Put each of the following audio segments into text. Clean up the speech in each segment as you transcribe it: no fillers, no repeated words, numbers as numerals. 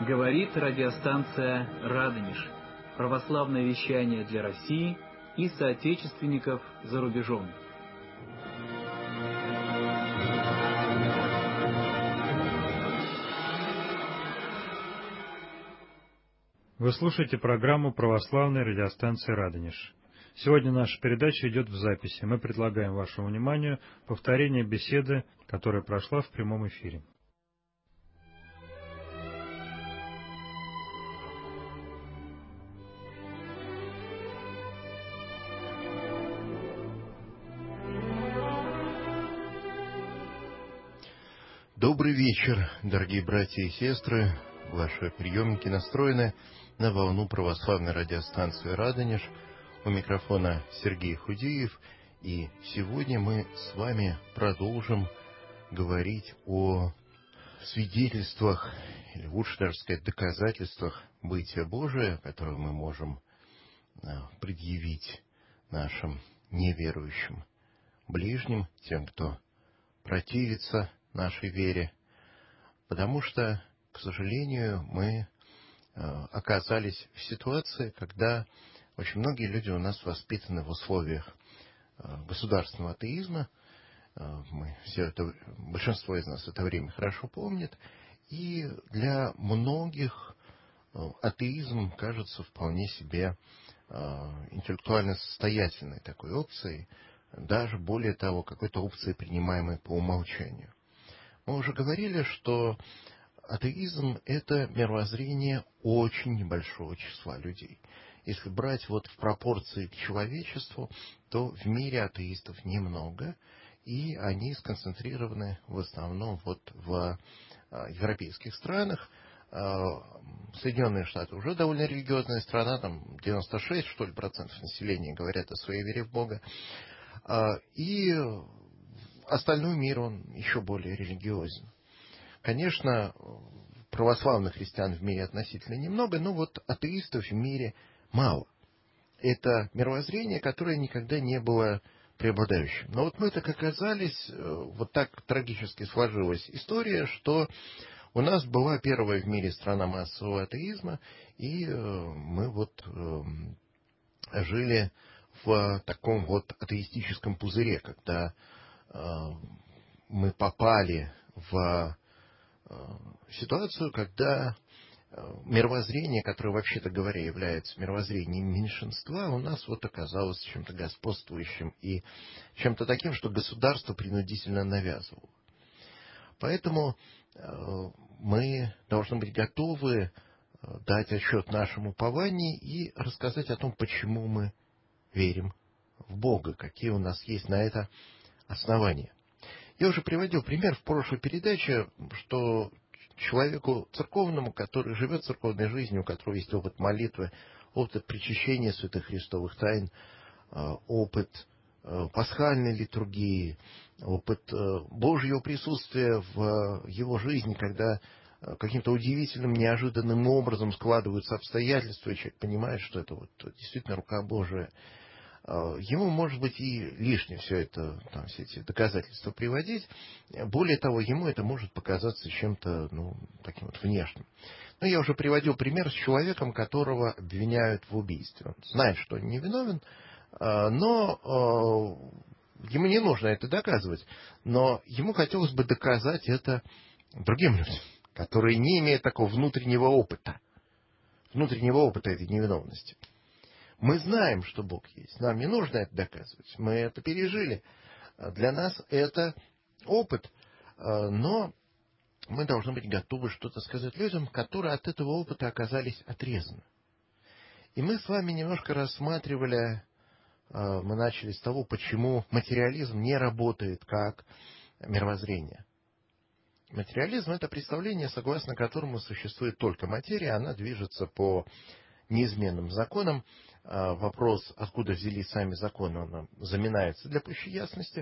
Говорит радиостанция «Радонеж». Православное вещание для России и соотечественников за рубежом. Вы слушаете программу православной радиостанции «Радонеж». Сегодня наша передача идет в записи. Мы предлагаем вашему вниманию повторение беседы, которая прошла в прямом эфире. Добрый вечер, дорогие братья и сестры. Ваши приемники настроены на волну православной радиостанции «Радонеж». У микрофона Сергей Худеев. И сегодня мы с вами продолжим говорить о свидетельствах, или лучше даже сказать, доказательствах бытия Божия, которые мы можем предъявить нашим неверующим ближним, тем, кто противится нашей вере, потому что, к сожалению, мы оказались в ситуации, когда очень многие люди у нас воспитаны в условиях государственного атеизма. Большинство из нас это время хорошо помнит, и для многих атеизм кажется вполне себе интеллектуально состоятельной такой опцией, даже более того, какой-то опцией, принимаемой по умолчанию. Мы уже говорили, что атеизм — это мировоззрение очень небольшого числа людей. Если брать в пропорции к человечеству, то в мире атеистов немного, и они сконцентрированы в основном в европейских странах. Соединенные Штаты уже довольно религиозная страна, там 96% населения говорят о своей вере в Бога. И остальной мир, он еще более религиозен. Конечно, православных христиан в мире относительно немного, но атеистов в мире мало. Это мировоззрение, которое никогда не было преобладающим. Но мы так оказались, так трагически сложилась история, что у нас была первая в мире страна массового атеизма, и мы жили в таком атеистическом пузыре, когда мы попали в ситуацию, когда мировоззрение, которое, вообще-то говоря, является мировоззрением меньшинства, у нас оказалось чем-то господствующим и чем-то таким, что государство принудительно навязывало. Поэтому мы должны быть готовы дать отчет нашему упованию и рассказать о том, почему мы верим в Бога, какие у нас есть на это основания. Я уже приводил пример в прошлой передаче, что человеку церковному, который живет церковной жизнью, у которого есть опыт молитвы, опыт причащения святых христовых тайн, опыт пасхальной литургии, опыт Божьего присутствия в его жизни, когда каким-то удивительным, неожиданным образом складываются обстоятельства, и человек понимает, что это действительно рука Божия. Ему, может быть, и лишнее все эти доказательства приводить. Более того, ему это может показаться чем-то, таким внешним. Но я уже приводил пример с человеком, которого обвиняют в убийстве. Он знает, что он невиновен, но ему не нужно это доказывать. Но ему хотелось бы доказать это другим людям, которые не имеют такого внутреннего опыта этой невиновности. Мы знаем, что Бог есть. Нам не нужно это доказывать. Мы это пережили. Для нас это опыт. Но мы должны быть готовы что-то сказать людям, которые от этого опыта оказались отрезаны. И мы с вами немножко рассматривали, мы начали с того, почему материализм не работает как мировоззрение. Материализм — это представление, согласно которому существует только материя, она движется по неизменным законам. Вопрос, откуда взялись сами законы, он заминается для пущей ясности.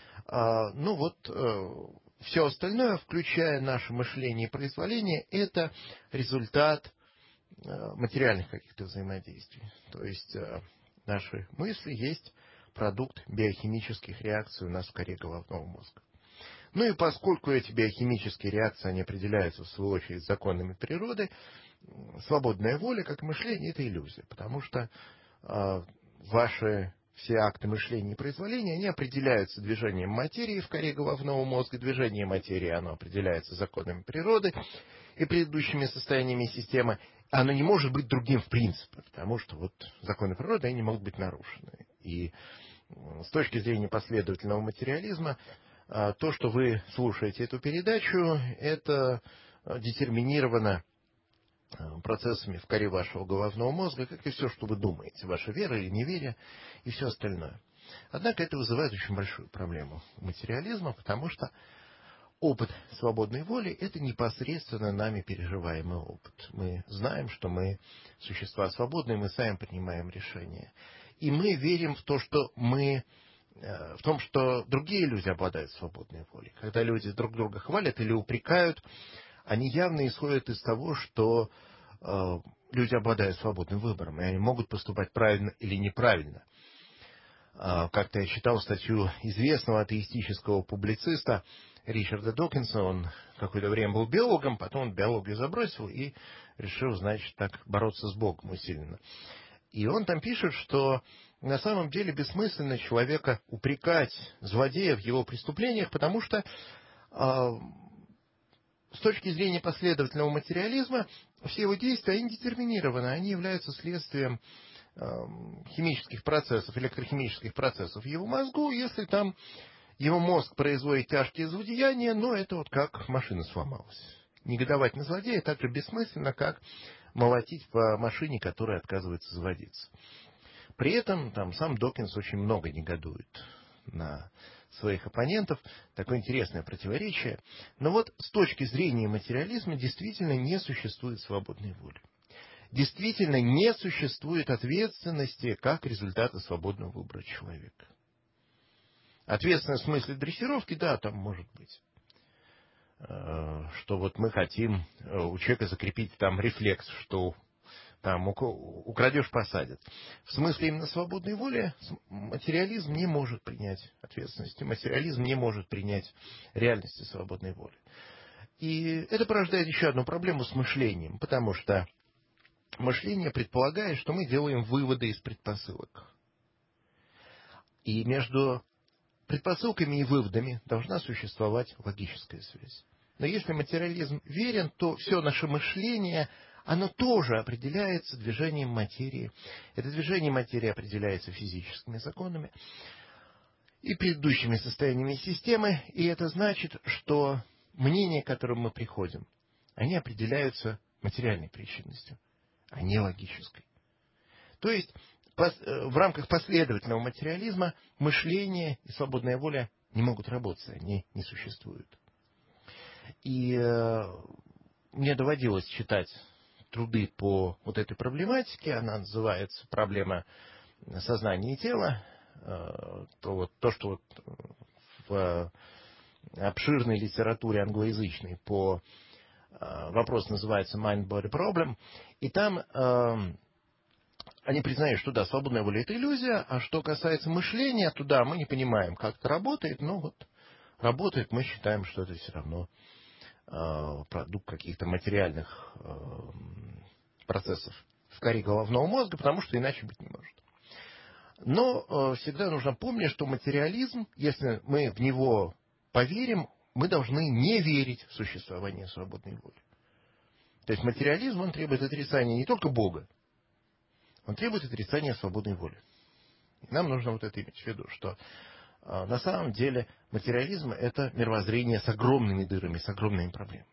Все остальное, включая наше мышление и произволение, это результат материальных каких-то взаимодействий. То есть наши мысли есть продукт биохимических реакций у нас в коре головного мозга. Ну и поскольку эти биохимические реакции, они определяются, в свою очередь, законами природы, свободная воля, как мышление, это иллюзия, потому что ваши все акты мышления и произволения, они определяются движением материи в коре головного мозга. Движение материи, оно определяется законами природы и предыдущими состояниями системы. Оно не может быть другим в принципе, потому что вот законы природы, они не могут быть нарушены. И с точки зрения последовательного материализма, то, что вы слушаете эту передачу, это детерминировано процессами в коре вашего головного мозга, как и все, что вы думаете, ваша вера или неверие и все остальное. Однако это вызывает очень большую проблему материализма, потому что опыт свободной воли – это непосредственно нами переживаемый опыт. Мы знаем, что мы существа свободные, мы сами принимаем решения. И мы верим в то, что в том, что другие люди обладают свободной волей. Когда люди друг друга хвалят или упрекают, они явно исходят из того, что люди обладают свободным выбором, и они могут поступать правильно или неправильно. Как-то я читал статью известного атеистического публициста Ричарда Докинса. Он какое-то время был биологом, потом он биологию забросил и решил, значит, так бороться с Богом усиленно. И он там пишет, что на самом деле бессмысленно человека упрекать, злодея в его преступлениях, потому что с точки зрения последовательного материализма все его действия индетерминированы, они являются следствием химических процессов, электрохимических процессов в его мозгу. Если там его мозг производит тяжкие злодеяния, но это вот как машина сломалась. Негодовать на злодея так же бессмысленно, как молотить по машине, которая отказывается заводиться. При этом там сам Докинс очень много негодует на своих оппонентов. Такое интересное противоречие. Но вот с точки зрения материализма действительно не существует свободной воли. Действительно не существует ответственности как результата свободного выбора человека. Ответственность в смысле дрессировки, да, там может быть. Что вот мы хотим у человека закрепить там рефлекс, что там украдешь — посадят. В смысле именно свободной воли материализм не может принять ответственности, материализм не может принять реальности свободной воли. И это порождает еще одну проблему с мышлением, потому что мышление предполагает, что мы делаем выводы из предпосылок. И между предпосылками и выводами должна существовать логическая связь. Но если материализм верен, то все наше мышление, оно тоже определяется движением материи. Это движение материи определяется физическими законами и предыдущими состояниями системы. И это значит, что мнения, к которым мы приходим, они определяются материальной причинностью, а не логической. То есть в рамках последовательного материализма мышление и свободная воля не могут работать, они не существуют. И мне доводилось читать труды по вот этой проблематике. Она называется «Проблема сознания и тела». То, что вот в обширной литературе англоязычной по вопросу называется «Mind-Body Problem». И там они признают, что да, свободная воля — это иллюзия, а что касается мышления, то да, мы не понимаем, как это работает, но вот работает, мы считаем, что это все равно продукт каких-то материальных процессов в коре головного мозга, потому что иначе быть не может. Но всегда нужно помнить, что материализм, если мы в него поверим, мы должны не верить в существование свободной воли. То есть материализм, он требует отрицания не только Бога, он требует отрицания свободной воли. И нам нужно вот это иметь в виду, что на самом деле материализм — это мировоззрение с огромными дырами, с огромными проблемами.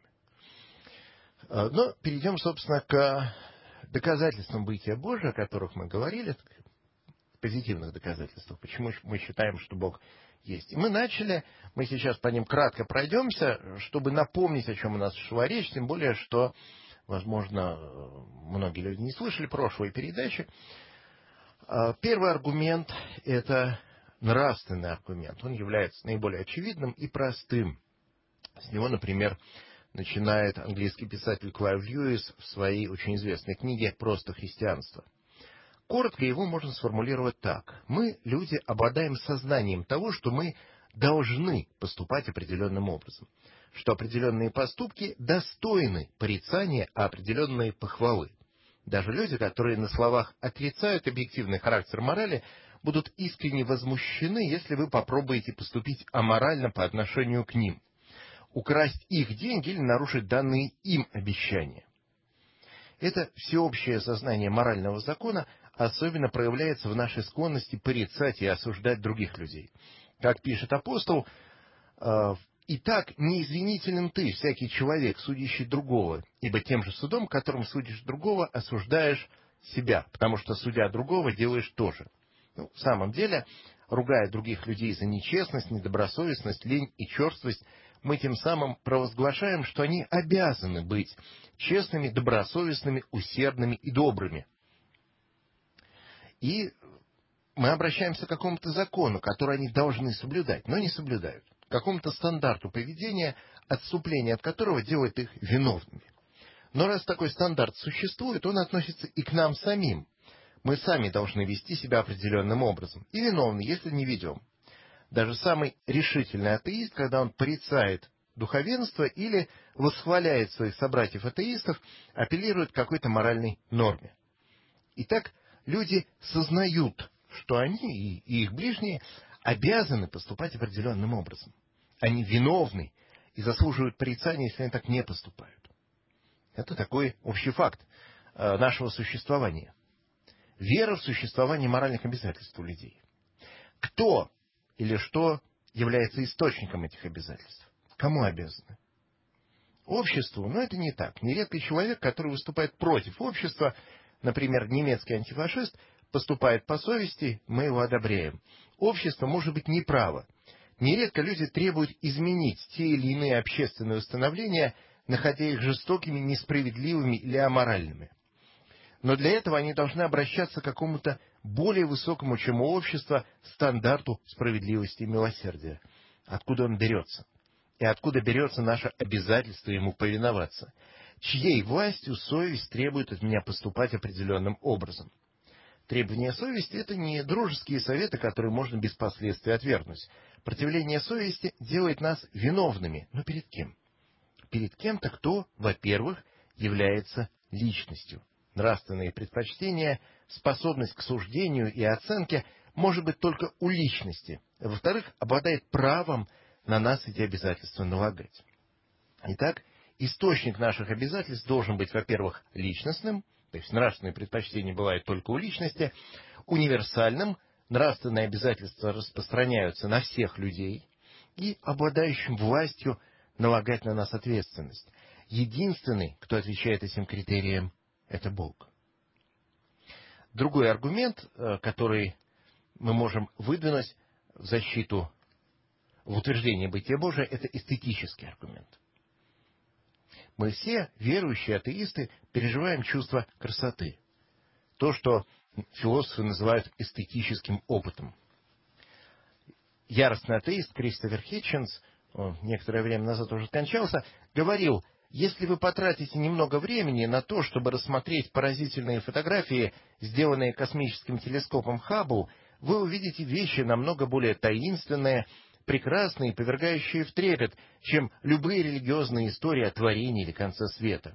Но перейдем, собственно, к доказательствам бытия Божия, о которых мы говорили, позитивных доказательствах, почему мы считаем, что Бог есть. И мы сейчас по ним кратко пройдемся, чтобы напомнить, о чем у нас шла речь, тем более, что, возможно, многие люди не слышали прошлой передачи. Первый аргумент — это нравственный аргумент. Он является наиболее очевидным и простым. С него, например, начинает английский писатель Клайв Льюис в своей очень известной книге «Просто христианство». Коротко его можно сформулировать так. Мы, люди, обладаем сознанием того, что мы должны поступать определенным образом, что определенные поступки достойны порицания, а определенные похвалы. Даже люди, которые на словах отрицают объективный характер морали, будут искренне возмущены, если вы попробуете поступить аморально по отношению к ним, украсть их деньги или нарушить данные им обещания. Это всеобщее сознание морального закона особенно проявляется в нашей склонности порицать и осуждать других людей. Как пишет апостол: «Итак, неизвинителен ты, всякий человек, судящий другого, ибо тем же судом, которым судишь другого, осуждаешь себя, потому что, судя другого, делаешь то же». В самом деле, ругая других людей за нечестность, недобросовестность, лень и черствость, мы тем самым провозглашаем, что они обязаны быть честными, добросовестными, усердными и добрыми. И мы обращаемся к какому-то закону, который они должны соблюдать, но не соблюдают, к какому-то стандарту поведения, отступление от которого делает их виновными. Но раз такой стандарт существует, он относится и к нам самим. Мы сами должны вести себя определенным образом. И виновны, если не ведем. Даже самый решительный атеист, когда он порицает духовенство или восхваляет своих собратьев-атеистов, апеллирует к какой-то моральной норме. Итак, люди сознают, что они и их ближние обязаны поступать определенным образом. Они виновны и заслуживают порицания, если они так не поступают. Это такой общий факт нашего существования. Вера в существование моральных обязательств у людей. Кто или что является источником этих обязательств? Кому обязаны? Обществу, но это не так. Нередко человек, который выступает против общества, например, немецкий антифашист, поступает по совести, мы его одобряем. Общество может быть неправо. Нередко люди требуют изменить те или иные общественные установления, находя их жестокими, несправедливыми или аморальными. Но для этого они должны обращаться к какому-то более высокому, чем у общества, стандарту справедливости и милосердия. Откуда он берется? И откуда берется наше обязательство ему повиноваться? Чьей властью совесть требует от меня поступать определенным образом? Требования совести — это не дружеские советы, которые можно без последствий отвергнуть. Противление совести делает нас виновными. Но перед кем? Перед кем-то, кто, во-первых, является личностью. Нравственные предпочтения, способность к суждению и оценке может быть только у личности. Во-вторых, обладает правом на нас эти обязательства налагать. Итак, источник наших обязательств должен быть, во-первых, личностным, то есть нравственные предпочтения бывают только у личности, универсальным, нравственные обязательства распространяются на всех людей, и обладающим властью налагать на нас ответственность. Единственный, кто отвечает этим критериям, это Бог. Другой аргумент, который мы можем выдвинуть в защиту, в утверждение бытия Божия, это эстетический аргумент. Мы все, верующие атеисты, переживаем чувство красоты. То, что философы называют эстетическим опытом. Яростный атеист Кристофер Хитченс, он некоторое время назад уже скончался, говорил: если вы потратите немного времени на то, чтобы рассмотреть поразительные фотографии, сделанные космическим телескопом Хаббл, вы увидите вещи намного более таинственные, прекрасные и повергающие в трепет, чем любые религиозные истории о творении или конце света.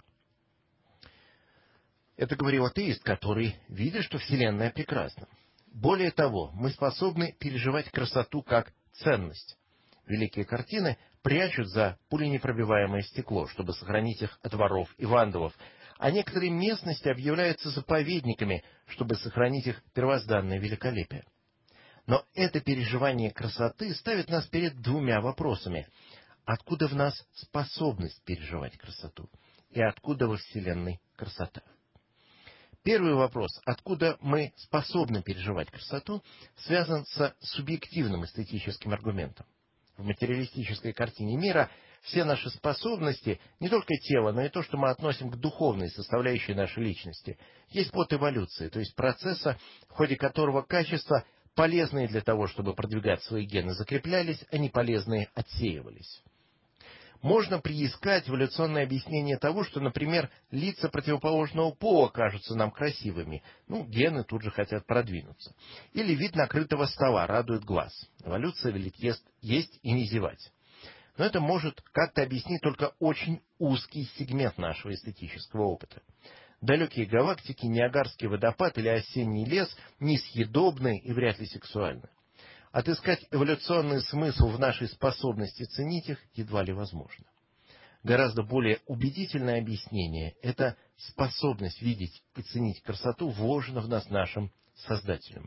Это говорил атеист, который видит, что Вселенная прекрасна. Более того, мы способны переживать красоту как ценность. Великие картины прячут за пуленепробиваемое стекло, чтобы сохранить их от воров и вандалов, а некоторые местности объявляются заповедниками, чтобы сохранить их первозданное великолепие. Но это переживание красоты ставит нас перед двумя вопросами. Откуда в нас способность переживать красоту? И откуда во Вселенной красота? Первый вопрос, откуда мы способны переживать красоту, связан с субъективным эстетическим аргументом. В материалистической картине мира все наши способности, не только тело, но и то, что мы относим к духовной составляющей нашей личности, есть плод эволюции, то есть процесса, в ходе которого качества, полезные для того, чтобы продвигать свои гены, закреплялись, а не полезные отсеивались. Можно приискать эволюционное объяснение того, что, например, лица противоположного пола кажутся нам красивыми. Гены тут же хотят продвинуться. Или вид накрытого стола радует глаз. Эволюция велит есть и не зевать. Но это может как-то объяснить только очень узкий сегмент нашего эстетического опыта. Далекие галактики, Ниагарский водопад или осенний лес несъедобны и вряд ли сексуальны. Отыскать эволюционный смысл в нашей способности ценить их едва ли возможно. Гораздо более убедительное объяснение – это способность видеть и ценить красоту, вложена в нас нашим Создателем.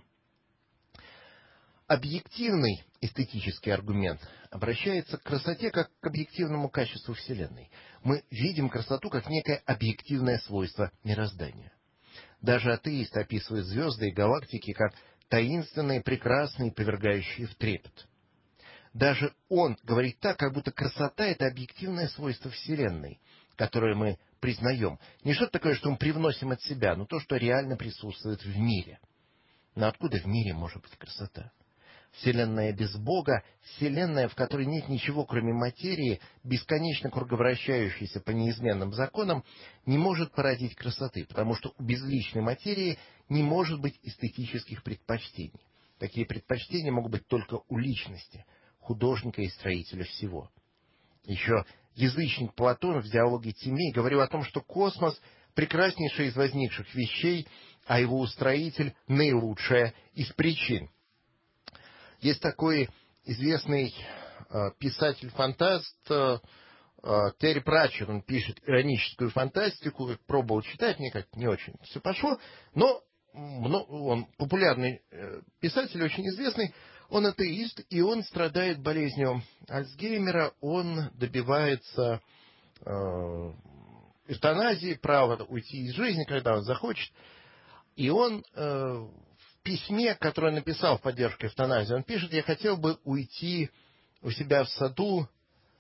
Объективный эстетический аргумент обращается к красоте как к объективному качеству Вселенной. Мы видим красоту как некое объективное свойство мироздания. Даже атеист описывает звезды и галактики как таинственные, прекрасные, повергающие в трепет. Даже он говорит так, как будто красота – это объективное свойство Вселенной, которое мы признаем. Не что-то такое, что мы привносим от себя, но то, что реально присутствует в мире. Но откуда в мире может быть красота? Вселенная без Бога, Вселенная, в которой нет ничего, кроме материи, бесконечно круговращающейся по неизменным законам, не может породить красоты, потому что у безличной материи не может быть эстетических предпочтений. Такие предпочтения могут быть только у личности, художника и строителя всего. Еще язычник Платон в диалоге Тимей говорил о том, что космос – прекраснейшая из возникших вещей, а его устроитель – наилучшая из причин. Есть такой известный писатель-фантаст Терри Пратчетт. Он пишет ироническую фантастику. Пробовал читать, мне как-то не очень все пошло. Но он популярный писатель, очень известный. Он атеист, и он страдает болезнью Альцгеймера. Он добивается эвтаназии, права уйти из жизни, когда он захочет. И он в письме, которое написал в поддержку эвтаназии, он пишет: я хотел бы уйти у себя в саду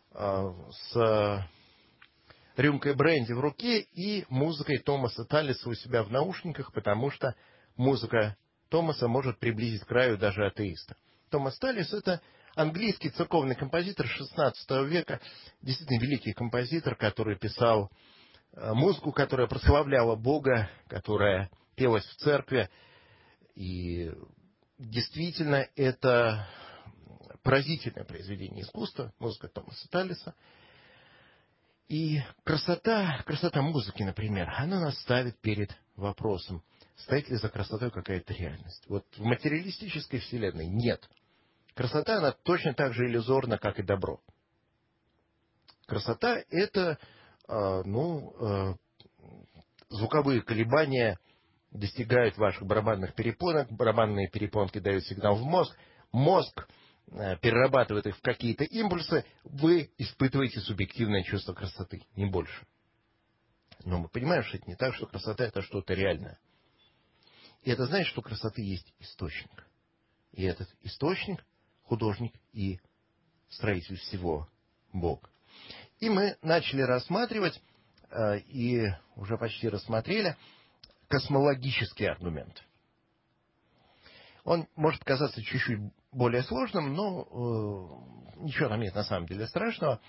с рюмкой бренди в руке и музыкой Томаса Таллиса у себя в наушниках, потому что музыка Томаса может приблизить к раю даже атеиста. Томас Таллис — это английский церковный композитор XVI века, действительно великий композитор, который писал музыку, которая прославляла Бога, которая пелась в церкви. И действительно, это поразительное произведение искусства, музыка Томаса Таллиса. И красота музыки, например, она нас ставит перед вопросом, стоит ли за красотой какая-то реальность. Вот в материалистической вселенной нет. Красота, она точно так же иллюзорна, как и добро. Красота — это звуковые колебания достигают ваших барабанных перепонок, барабанные перепонки дают сигнал в мозг, мозг перерабатывает их в какие-то импульсы, вы испытываете субъективное чувство красоты, не больше. Но мы понимаем, что это не так, что красота — это что-то реальное. И это значит, что у красоты есть источник. И этот источник — художник и строитель всего Бог. И мы начали рассматривать, и уже почти рассмотрели, космологический аргумент. Он может казаться чуть-чуть более сложным, но ничего там нет на самом деле страшного.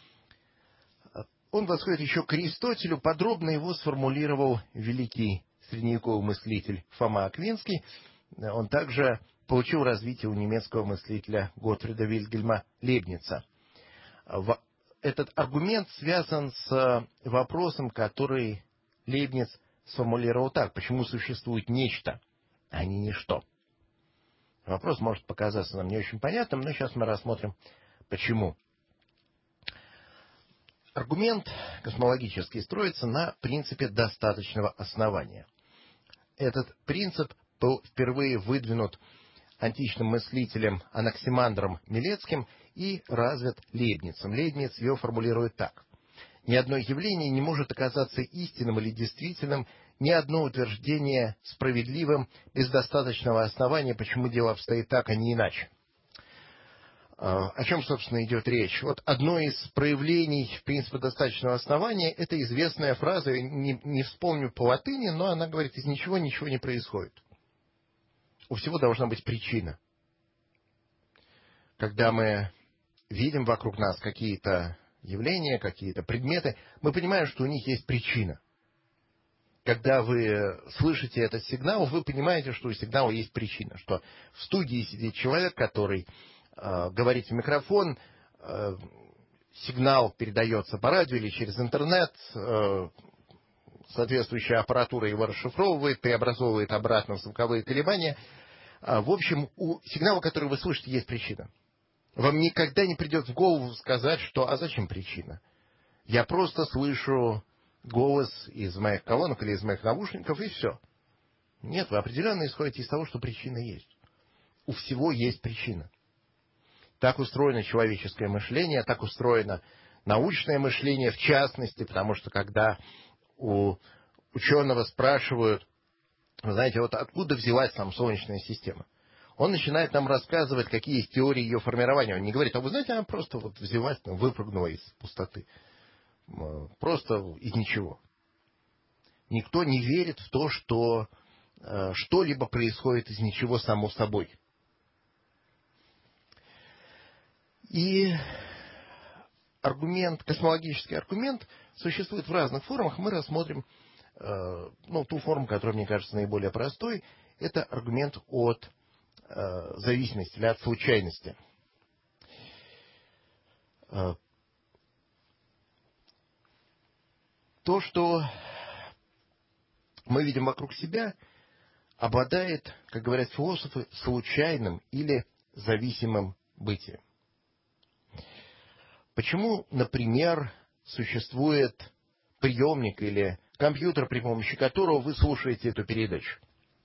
Он восходит еще к Аристотелю, подробно его сформулировал великий средневековый мыслитель Фома Аквинский. Он также получил развитие у немецкого мыслителя Готфрида Вильгельма Лейбница. Этот аргумент связан с вопросом, который Лейбниц сформулировал так: почему существует нечто, а не ничто? Вопрос может показаться нам не очень понятным, но сейчас мы рассмотрим, почему. Аргумент космологический строится на принципе достаточного основания. Этот принцип был впервые выдвинут античным мыслителем Анаксимандром Милецким и развит Лейбницем. Лейбниц его формулирует так: ни одно явление не может оказаться истинным или действительным, ни одно утверждение справедливым без достаточного основания, почему дело обстоит так, а не иначе. О чем, собственно, идет речь? Вот одно из проявлений принципа достаточного основания — это известная фраза, не вспомню по латыни, но она говорит: из ничего ничего не происходит. У всего должна быть причина. Когда мы видим вокруг нас какие-то явления, какие-то предметы, мы понимаем, что у них есть причина. Когда вы слышите этот сигнал, вы понимаете, что у сигнала есть причина, что в студии сидит человек, который говорит в микрофон, сигнал передается по радио или через интернет, соответствующая аппаратура его расшифровывает, преобразовывает обратно в звуковые колебания. В общем, у сигнала, который вы слышите, есть причина. Вам никогда не придет в голову сказать, что «а зачем причина? Я просто слышу голос из моих колонок или из моих наушников, и все». Нет, вы определенно исходите из того, что причина есть. У всего есть причина. Так устроено человеческое мышление, так устроено научное мышление, в частности, потому что когда у ученого спрашивают, вы знаете, вот откуда взялась там Солнечная система, он начинает нам рассказывать, какие есть теории ее формирования. Он не говорит, а вы знаете, она просто вот взялась, выпрыгнула из пустоты. Просто из ничего. Никто не верит в то, что что-либо происходит из ничего само собой. И аргумент, космологический аргумент существует в разных формах. Мы рассмотрим ту форму, которая, мне кажется, наиболее простой. Это аргумент от зависимости или от случайности. То, что мы видим вокруг себя, обладает, как говорят философы, случайным или зависимым бытием. Почему, например, существует приемник или компьютер, при помощи которого вы слушаете эту передачу?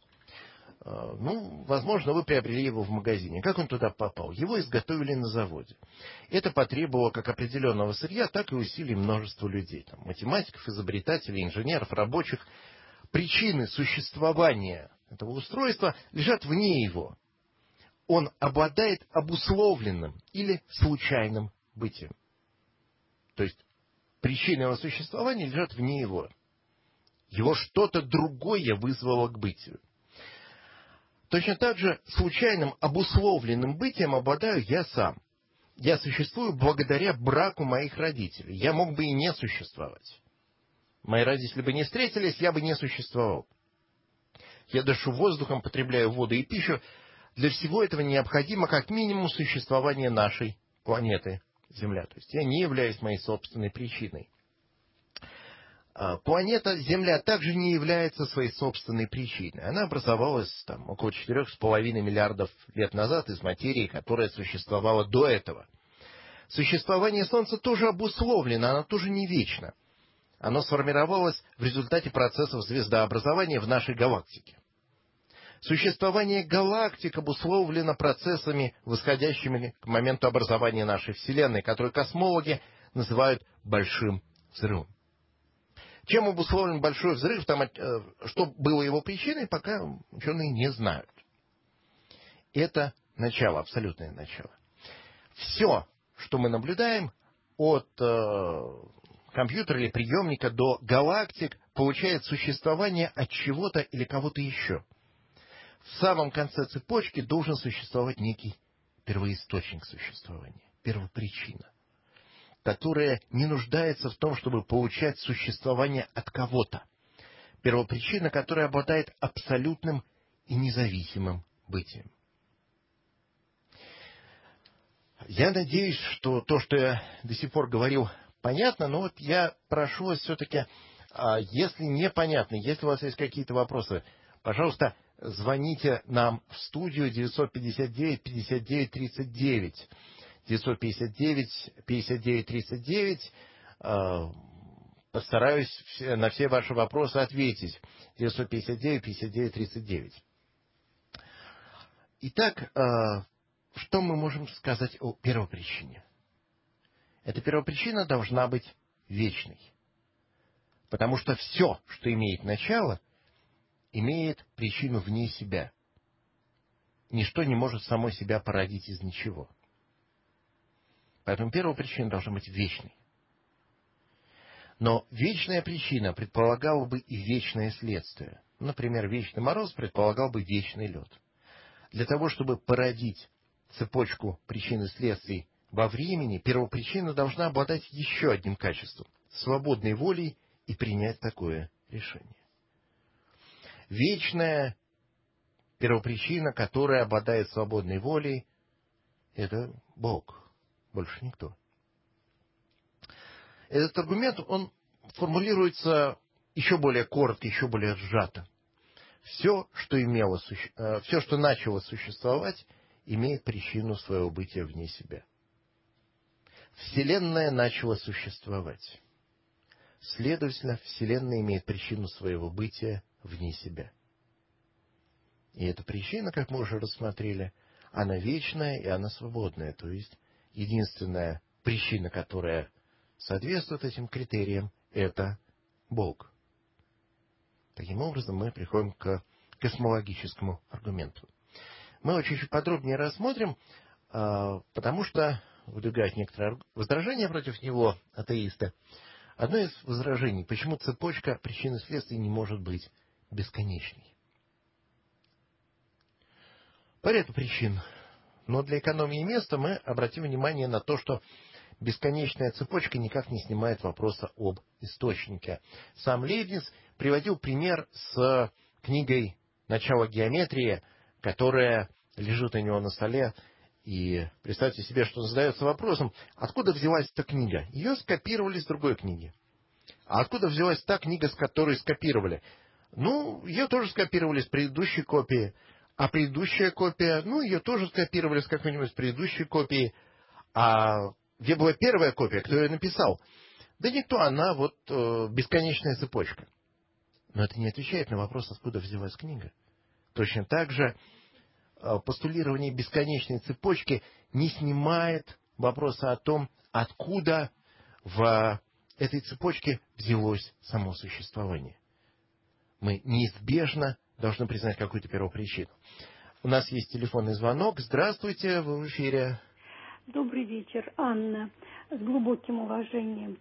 Возможно, вы приобрели его в магазине. Как он туда попал? Его изготовили на заводе. Это потребовало как определенного сырья, так и усилий множества людей. Там, математиков, изобретателей, инженеров, рабочих. Причины существования этого устройства лежат вне его. Он обладает обусловленным или случайным бытием. То есть причины его существования лежат вне его. Его что-то другое вызвало к бытию. Точно так же случайным обусловленным бытием обладаю я сам. Я существую благодаря браку моих родителей. Я мог бы и не существовать. Мои родители бы не встретились, я бы не существовал. Я дышу воздухом, потребляю воду и пищу. Для всего этого необходимо как минимум существование нашей планеты Земля. То есть я не являюсь моей собственной причиной. Планета Земля также не является своей собственной причиной. Она образовалась около 4,5 миллиардов лет назад из материи, которая существовала до этого. Существование Солнца тоже обусловлено, оно тоже не вечно. Оно сформировалось в результате процессов звездообразования в нашей галактике. Существование галактик обусловлено процессами, восходящими к моменту образования нашей Вселенной, которые космологи называют большим взрывом. Чем обусловлен большой взрыв, что было его причиной, пока ученые не знают. Это начало, абсолютное начало. Все, что мы наблюдаем, от компьютера или приемника до галактик, получает существование от чего-то или кого-то еще. В самом конце цепочки должен существовать некий первоисточник существования, первопричина, которая не нуждается в том, чтобы получать существование от кого-то. Первопричина, которая обладает абсолютным и независимым бытием. Я надеюсь, что то, что я до сих пор говорил, понятно, но вот я прошу вас все-таки, если непонятно, если у вас есть какие-то вопросы, пожалуйста, звоните нам в студию 959-59-39. 959-59-39. Постараюсь на все ваши вопросы ответить. 959-59-39. Итак, что мы можем сказать о первопричине? Эта первопричина должна быть вечной. Потому что все, что имеет начало, имеет причину вне себя. Ничто не может само себя породить из ничего. Поэтому первопричина должна быть вечной. Но вечная причина предполагала бы и вечное следствие. Например, вечный мороз предполагал бы вечный лед. Для того, чтобы породить цепочку причин и следствий во времени первопричина должна обладать еще одним качеством – свободной волей и принять такое решение. Вечная первопричина, которая обладает свободной волей, это Бог, больше никто. Этот аргумент, он формулируется еще более коротко, еще более сжато. Все, что начало существовать, имеет причину своего бытия вне себя. Вселенная начала существовать. Следовательно, Вселенная имеет причину своего бытия вне себя. И эта причина, как мы уже рассмотрели, она вечная и она свободная. То есть, единственная причина, которая соответствует этим критериям, это Бог. Таким образом, мы приходим к космологическому аргументу. Мы его чуть-чуть подробнее рассмотрим, потому что выдвигают некоторые возражения против него атеисты. Одно из возражений, почему цепочка причин и следствий не может быть бесконечной. По ряду причин. Но для экономии места мы обратим внимание на то, что бесконечная цепочка никак не снимает вопроса об источнике. Сам Лейбниц приводил пример с книгой «Начало геометрии», которая лежит у него на столе. И представьте себе, что он задается вопросом, откуда взялась эта книга? Ее скопировали с другой книги. А откуда взялась та книга, с которой скопировали? Ее тоже скопировали с предыдущей копии. А предыдущая копия, ее тоже скопировали с какой-нибудь предыдущей копии. А где была первая копия, кто ее написал? Да никто, она бесконечная цепочка. Но это не отвечает на вопрос, откуда взялась книга. Точно так же постулирование бесконечной цепочки не снимает вопроса о том, откуда в этой цепочке взялось само существование. Мы неизбежно должны признать какую-то первопричину. У нас есть телефонный звонок. Здравствуйте, вы в эфире. Добрый вечер, Анна. С глубоким уважением.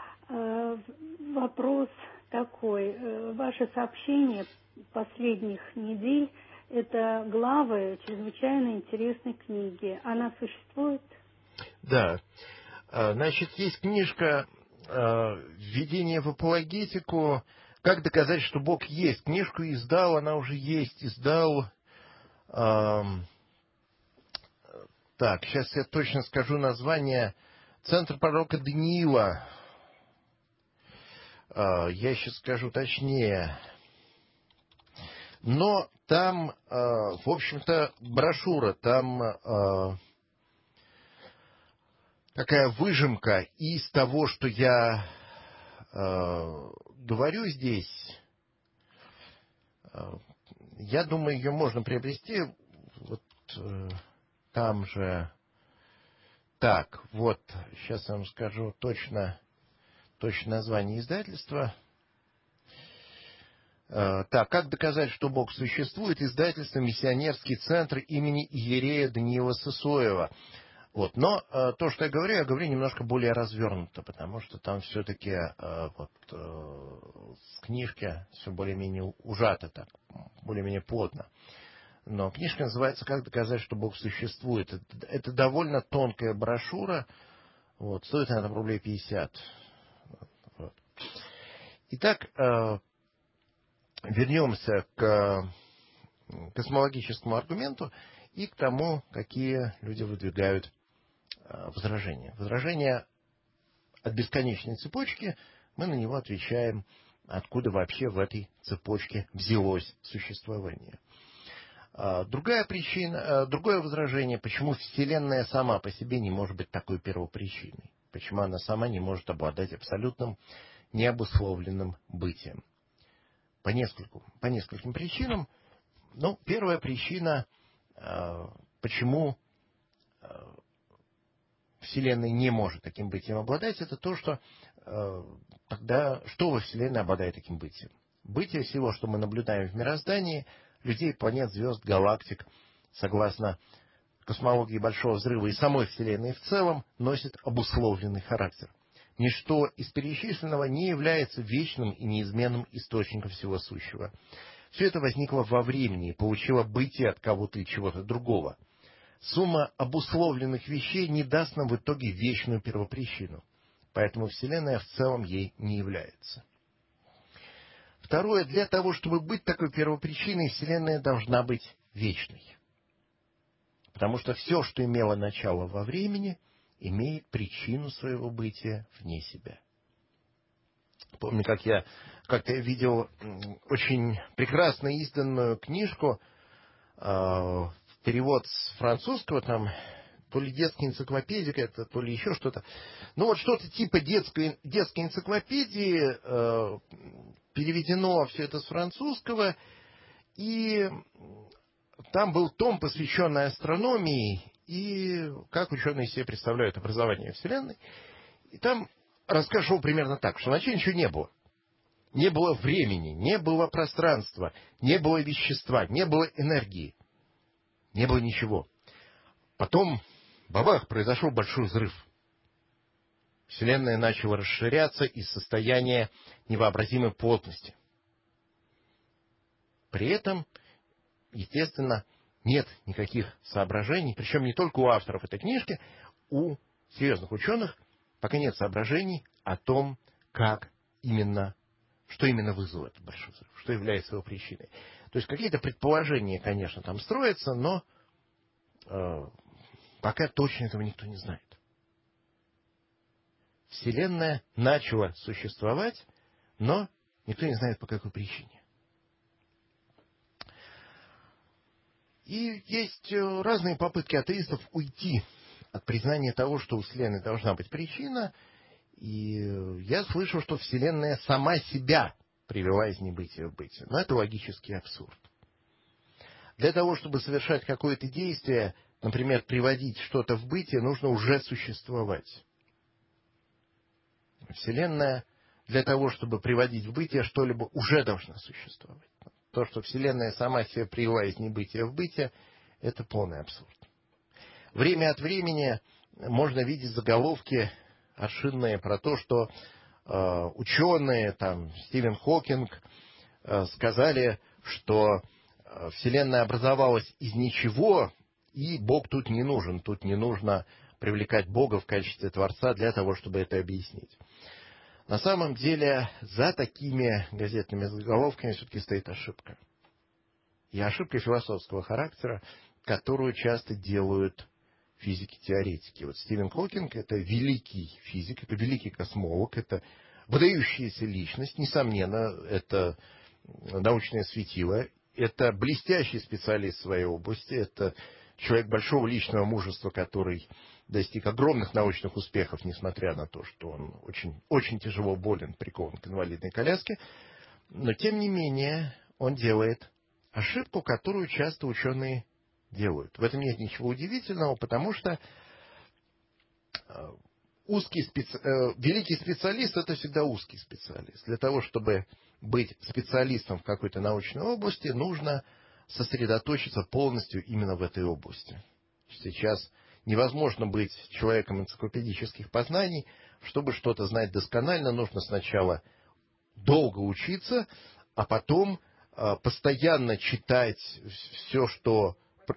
Вопрос такой. Ваше сообщение последних недель – это главы чрезвычайно интересной книги. Она существует? Да. Значит, есть книжка «Введение в апологетику. Как доказать, что Бог есть». Книжку издал, она уже есть. Издал... Так, сейчас я точно скажу название. Центр пророка Даниила. Я сейчас скажу точнее. Но там, в общем-то, брошюра, там такая выжимка из того, что я говорю здесь. Я думаю, ее можно приобрести. Вот там же. Так, вот, сейчас я вам скажу точно название издательства. Так, как доказать, что Бог существует? Издательство «Миссионерский центр» имени иерея Даниила Сысоева. Вот. Но то, что я говорю немножко более развернуто, потому что там все-таки с книжки все более-менее ужато, так, более-менее плотно. Но книжка называется «Как доказать, что Бог существует». Это довольно тонкая брошюра. Вот, стоит она там рублей 50. Вот. Итак, вернемся к космологическому аргументу и к тому, какие люди выдвигают возражения. Возражения от бесконечной цепочки, мы на него отвечаем, откуда вообще в этой цепочке взялось существование. Другая причина, другое возражение, почему Вселенная сама по себе не может быть такой первопричиной. Почему она сама не может обладать абсолютным необусловленным бытием. По нескольким причинам. Первая причина, почему Вселенная не может таким бытием обладать, это то, что тогда что во Вселенной обладает таким бытием? Бытие всего, что мы наблюдаем в мироздании, людей, планет, звезд, галактик, согласно космологии Большого Взрыва и самой Вселенной в целом, носит обусловленный характер. Ничто из перечисленного не является вечным и неизменным источником всего сущего. Все это возникло во времени и получило бытие от кого-то и чего-то другого. сумма обусловленных вещей не даст нам в итоге вечную первопричину. Поэтому Вселенная в целом ей не является. Второе, для того, чтобы быть такой первопричиной, Вселенная должна быть вечной. Потому что все, что имело начало во времени, имеет причину своего бытия вне себя. Помню, как я как-то видел очень прекрасно изданную книжку, перевод с французского, там, то ли детская энциклопедия, это, то ли еще что-то. Ну, вот что-то типа детской энциклопедии, переведено все это с французского, и там был том, посвященный астрономии, и как ученые себе представляют образование Вселенной. И там рассказ шел примерно так, что вначале ничего не было. Не было времени, не было пространства, не было вещества, не было энергии. Не было ничего. Потом, бабах, произошел большой взрыв. Вселенная начала расширяться из состояния невообразимой плотности. При этом, естественно, нет никаких соображений, причем не только у авторов этой книжки, у серьезных ученых пока нет соображений о том, что именно вызвало этот большой взрыв, что является его причиной. То есть какие-то предположения, конечно, там строятся, но пока точно этого никто не знает. Вселенная начала существовать, но никто не знает, по какой причине. И есть разные попытки атеистов уйти от признания того, что у Вселенной должна быть причина. И я слышал, что Вселенная сама себя привела из небытия в бытие. Но это логический абсурд. Для того, чтобы совершать какое-то действие, например, приводить что-то в бытие, нужно уже существовать. Вселенная для того, чтобы приводить в бытие что-либо, уже должна существовать. То, что Вселенная сама себя привела из небытия в бытие, это полный абсурд. Время от времени можно видеть заголовки аршинные про то, что ученые, там, Стивен Хокинг, сказали, что Вселенная образовалась из ничего, и Бог тут не нужен. Тут не нужно привлекать Бога в качестве Творца для того, чтобы это объяснить. На самом деле, за такими газетными заголовками все-таки стоит ошибка. И ошибка философского характера, которую часто делают физики-теоретики. Вот Стивен Хокинг — это великий физик, это великий космолог, это выдающаяся личность, несомненно, это научное светило, это блестящий специалист в своей области, это человек большого личного мужества, который достиг огромных научных успехов, несмотря на то, что он очень, очень тяжело болен, прикован к инвалидной коляске. Но, тем не менее, он делает ошибку, которую часто ученые делают. В этом нет ничего удивительного, потому что великий специалист — это всегда узкий специалист. Для того, чтобы быть специалистом в какой-то научной области, нужно сосредоточиться полностью именно в этой области. Сейчас невозможно быть человеком энциклопедических познаний. Чтобы что-то знать досконально, нужно сначала долго учиться, а потом постоянно читать все, что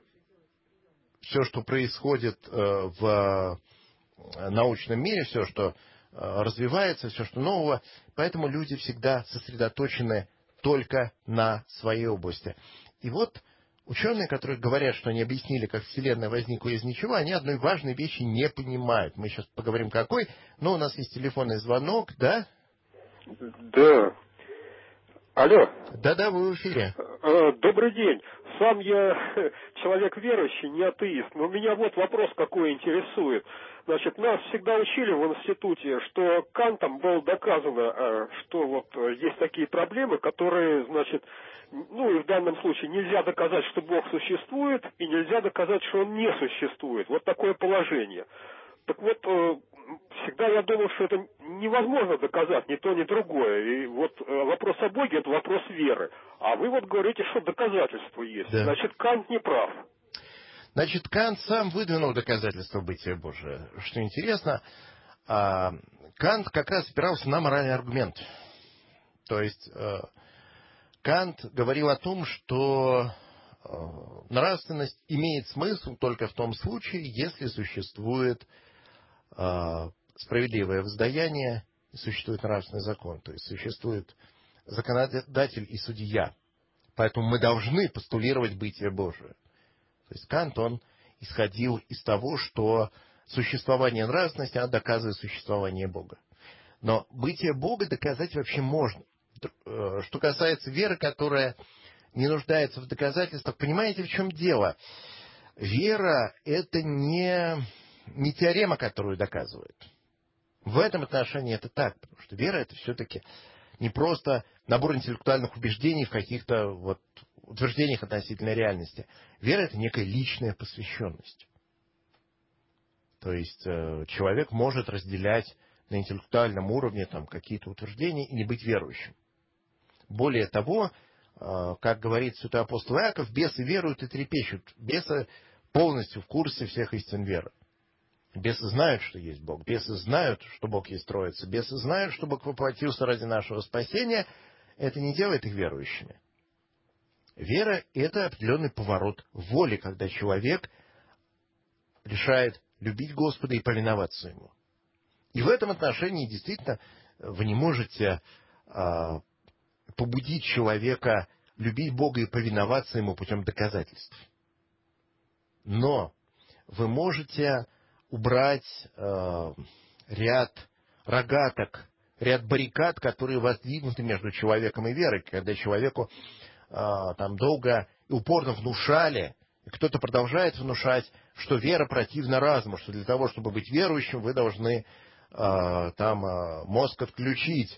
происходит в научном мире, все, что развивается, все, что нового. Поэтому люди всегда сосредоточены только на своей области. И вот ученые, которые говорят, что они объяснили, как Вселенная возникла из ничего, они одной важной вещи не понимают. Мы сейчас поговорим, какой, но у нас есть телефонный звонок, да? Да. Алло. Да-да, вы в эфире. Добрый день. Сам я человек верующий, не атеист, но меня вот вопрос какой интересует. Значит, нас всегда учили в институте, что Кантом было доказано, что вот есть такие проблемы, которые, значит, ну и в данном случае нельзя доказать, что Бог существует, и нельзя доказать, что Он не существует. Вот такое положение. Так вот, всегда я думал, что это невозможно доказать, ни то, ни другое. И вот вопрос о Боге — это вопрос веры. А вы вот говорите, что доказательства есть. Да. Значит, Кант не прав. Значит, Кант сам выдвинул доказательства бытия Божия. Что интересно, Кант как раз опирался на моральный аргумент. То есть Кант говорил о том, что нравственность имеет смысл только в том случае, если существует справедливое воздаяние и существует нравственный закон, то есть существует законодатель и судья. Поэтому мы должны постулировать бытие Божие. То есть Кант, он исходил из того, что существование нравственности, оно доказывает существование Бога. Но бытие Бога доказать вообще можно. Что касается веры, которая не нуждается в доказательствах, понимаете, в чем дело? Вера – это не теорема, которую доказывает. В этом отношении это так, потому что вера – это все-таки не просто набор интеллектуальных убеждений в каких-то утверждениях относительно реальности. Вера – это некая личная посвященность. То есть человек может разделять на интеллектуальном уровне какие-то утверждения и не быть верующим. Более того, как говорит святой апостол Иаков, бесы веруют и трепещут. Бесы полностью в курсе всех истин веры. Бесы знают, что есть Бог. Бесы знают, что Бог есть Троица. Бесы знают, что Бог воплотился ради нашего спасения. Это не делает их верующими. Вера – это определенный поворот воли, когда человек решает любить Господа и повиноваться Ему. И в этом отношении действительно вы не можете побудить человека любить Бога и повиноваться Ему путем доказательств. Но вы можете убрать ряд рогаток, ряд баррикад, которые воздвигнуты между человеком и верой, когда человеку долго и упорно внушали, и кто-то продолжает внушать, что вера противна разуму, что для того, чтобы быть верующим, вы должны мозг отключить.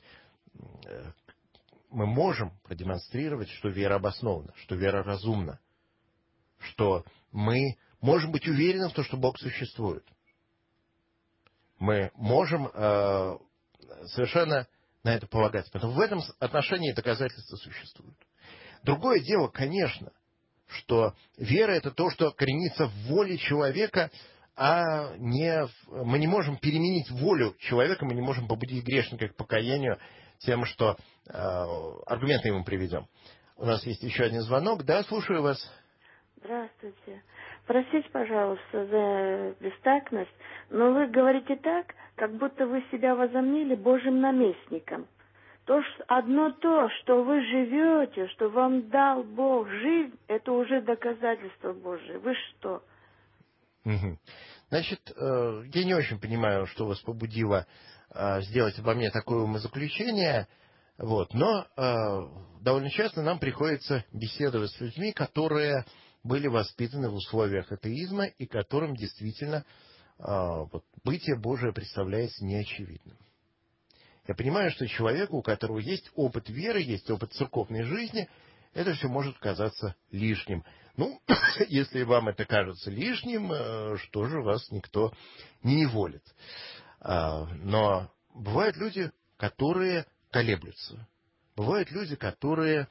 Мы можем продемонстрировать, что вера обоснована, что вера разумна, что мы можем быть уверены в том, что Бог существует. Мы можем совершенно на это полагаться. Поэтому в этом отношении доказательства существуют. Другое дело, конечно, что вера – это то, что коренится в воле человека, мы не можем переменить волю человека, мы не можем побудить грешника к покаянию тем, что аргументы ему приведем. У нас есть еще один звонок. Да, слушаю вас. Здравствуйте. Простите, пожалуйста, за бестактность, но вы говорите так, как будто вы себя возомнили Божьим наместником. Одно то, что вы живете, что вам дал Бог жизнь, это уже доказательство Божие. Вы что? Значит, я не очень понимаю, что вас побудило сделать обо мне такое умозаключение, но довольно часто нам приходится беседовать с людьми, которые были воспитаны в условиях атеизма и которым действительно бытие Божие представляется неочевидным. Я понимаю, что человеку, у которого есть опыт веры, есть опыт церковной жизни, это все может казаться лишним. Если вам это кажется лишним, что же, вас никто не неволит. Но бывают люди, которые колеблются. Бывают люди, которые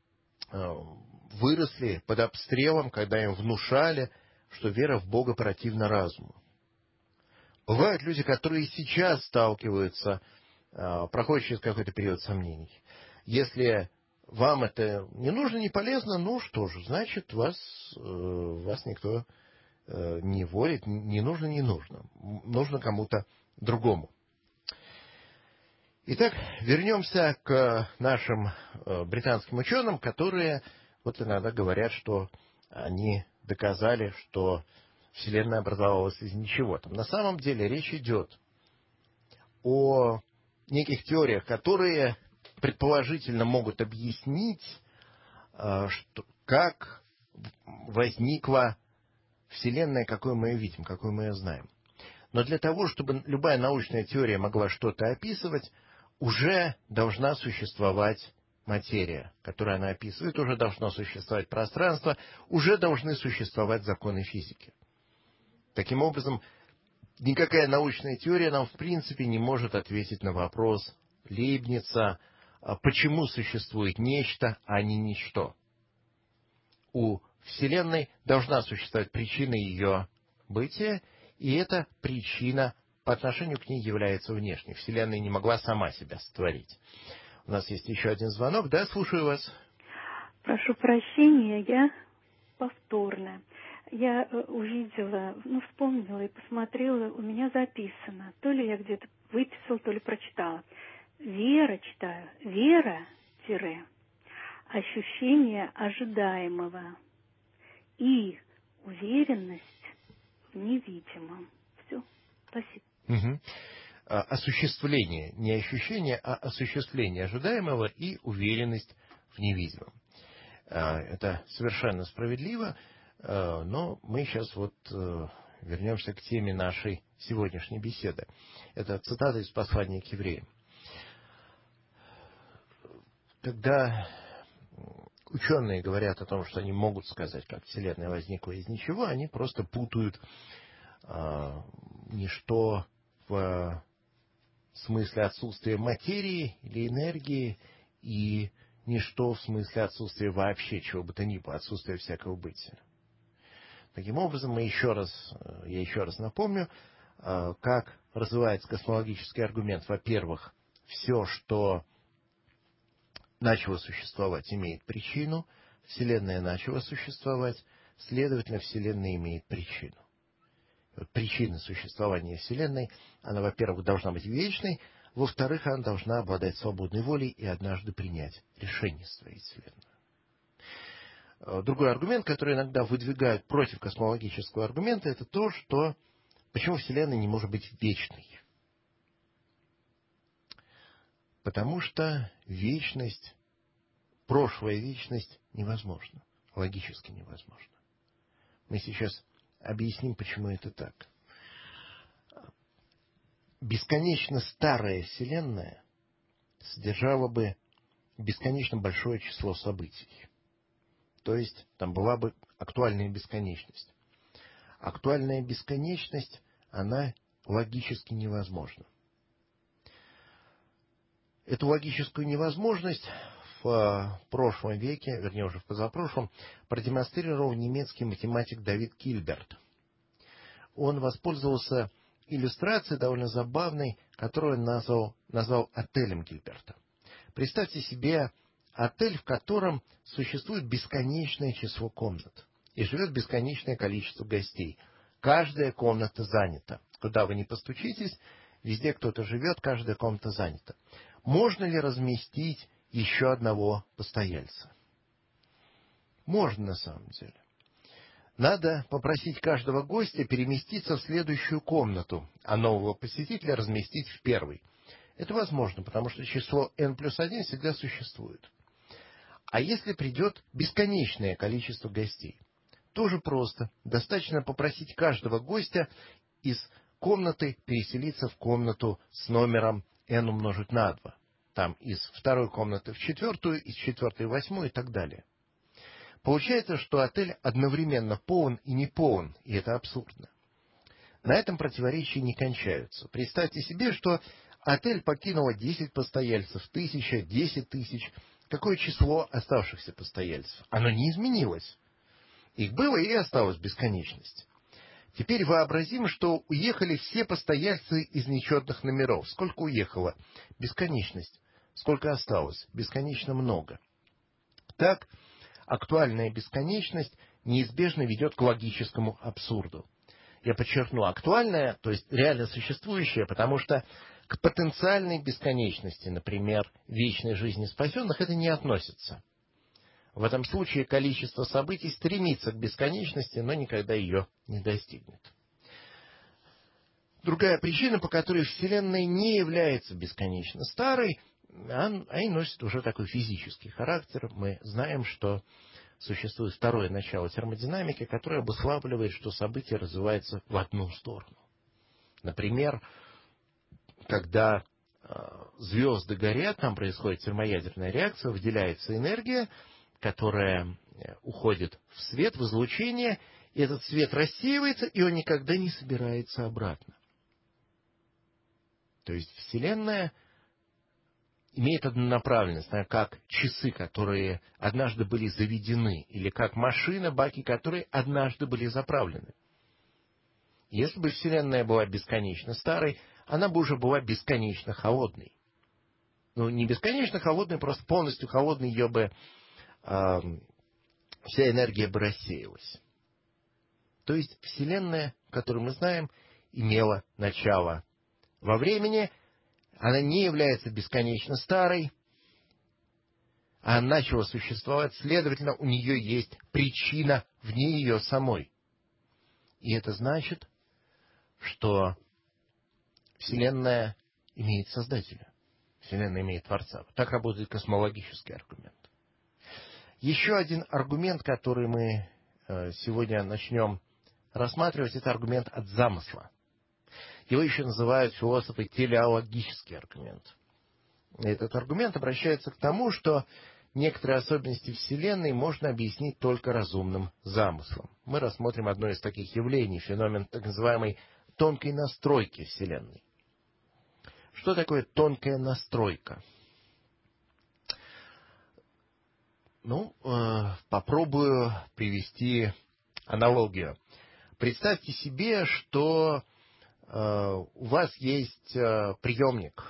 выросли под обстрелом, когда им внушали, что вера в Бога противна разуму. Бывают люди, которые сейчас сталкиваются, проходят через какой-то период сомнений. Если вам это не нужно, не полезно, что же, значит, вас никто не волит, не нужно, не нужно. Нужно кому-то другому. Итак, вернемся к нашим британским ученым, которые иногда говорят, что они доказали, что Вселенная образовалась из ничего. На самом деле речь идет о неких теориях, которые предположительно могут объяснить, как возникла Вселенная, какой мы ее видим, какой мы ее знаем. Но для того, чтобы любая научная теория могла что-то описывать, уже должна существовать материя, которую она описывает, уже должно существовать пространство, уже должны существовать законы физики. Таким образом, никакая научная теория нам в принципе не может ответить на вопрос Лейбница, почему существует нечто, а не ничто. У Вселенной должна существовать причина ее бытия, и эта причина по отношению к ней является внешней. Вселенная не могла сама себя сотворить. У нас есть еще один звонок. Да, слушаю вас. Прошу прощения, я повторно. Я увидела, вспомнила и посмотрела, у меня записано. То ли я где-то выписала, то ли прочитала. Вера, читаю, вера, ощущение ожидаемого и уверенность в невидимом. Все, спасибо. Угу. Осуществление, не ощущение, а осуществление ожидаемого и уверенность в невидимом. Это совершенно справедливо, но мы сейчас вернемся к теме нашей сегодняшней беседы. Это цитата из послания к евреям. Когда ученые говорят о том, что они могут сказать, как Вселенная возникла из ничего, они просто путают ничто в смысле отсутствия материи или энергии и ничто в смысле отсутствия вообще чего бы то ни было, отсутствия всякого бытия. Таким образом, я еще раз напомню, как развивается космологический аргумент. Во-первых, все, что начало существовать, имеет причину, Вселенная начала существовать, следовательно, Вселенная имеет причину. Причина существования Вселенной, она, во-первых, должна быть вечной, во-вторых, она должна обладать свободной волей и однажды принять решение своей Вселенной. Другой аргумент, который иногда выдвигают против космологического аргумента, это то, что почему Вселенная не может быть вечной. Потому что вечность, прошлая вечность невозможна, логически невозможна. Мы сейчас объясним, почему это так. Бесконечно старая Вселенная содержала бы бесконечно большое число событий. То есть там была бы актуальная бесконечность. Актуальная бесконечность, она логически невозможна. Эту логическую невозможность в прошлом веке, вернее уже в позапрошлом, продемонстрировал немецкий математик Давид Кильберт. Он воспользовался иллюстрацией довольно забавной, которую он назвал отелем Кильберта. Представьте себе отель, в котором существует бесконечное число комнат и живет бесконечное количество гостей. Каждая комната занята. Куда вы ни постучитесь, везде кто-то живет, каждая комната занята. Можно ли разместить еще одного постояльца? Можно, на самом деле. Надо попросить каждого гостя переместиться в следующую комнату, а нового посетителя разместить в первой. Это возможно, потому что число n+1 всегда существует. А если придет бесконечное количество гостей? Тоже просто. Достаточно попросить каждого гостя из комнаты переселиться в комнату с номером n умножить на 2. Там из второй комнаты в четвертую, из четвертой в восьмую и так далее. Получается, что отель одновременно полон и не полон, и это абсурдно. На этом противоречия не кончаются. Представьте себе, что отель покинуло 10 постояльцев, 1000, 10 тысяч. Какое число оставшихся постояльцев? Оно не изменилось. Их было и осталось бесконечность. Теперь вообразим, что уехали все постояльцы из нечетных номеров. Сколько уехало? Бесконечность. Сколько осталось? Бесконечно много. Так, актуальная бесконечность неизбежно ведет к логическому абсурду. Я подчеркну, актуальная, то есть реально существующая, потому что к потенциальной бесконечности, например, вечной жизни спасенных, это не относится. В этом случае количество событий стремится к бесконечности, но никогда ее не достигнет. Другая причина, по которой Вселенная не является бесконечно старой, они носят уже такой физический характер. Мы знаем, что существует второе начало термодинамики, которое обуславливает, что события развиваются в одну сторону. Например, когда звезды горят, там происходит термоядерная реакция, выделяется энергия, которая уходит в свет, в излучение, и этот свет рассеивается, и он никогда не собирается обратно. То есть Вселенная имеет однонаправленность, как часы, которые однажды были заведены, или как машина, баки, которые однажды были заправлены. Если бы Вселенная была бесконечно старой, она бы уже была бесконечно холодной. Ну, не бесконечно холодной, просто полностью холодной ее бы вся энергия бы рассеялась. То есть Вселенная, которую мы знаем, имела начало во времени, она не является бесконечно старой, а начала существовать, следовательно, у нее есть причина вне ее самой. И это значит, что Вселенная имеет Создателя, Вселенная имеет Творца. Так работает космологический аргумент. Еще один аргумент, который мы сегодня начнем рассматривать, это аргумент от замысла. Его еще называют философы телеологический аргумент. Этот аргумент обращается к тому, что некоторые особенности Вселенной можно объяснить только разумным замыслом. Мы рассмотрим одно из таких явлений, феномен так называемой тонкой настройки Вселенной. Что такое тонкая настройка? Попробую привести аналогию. Представьте себе, что у вас есть приемник,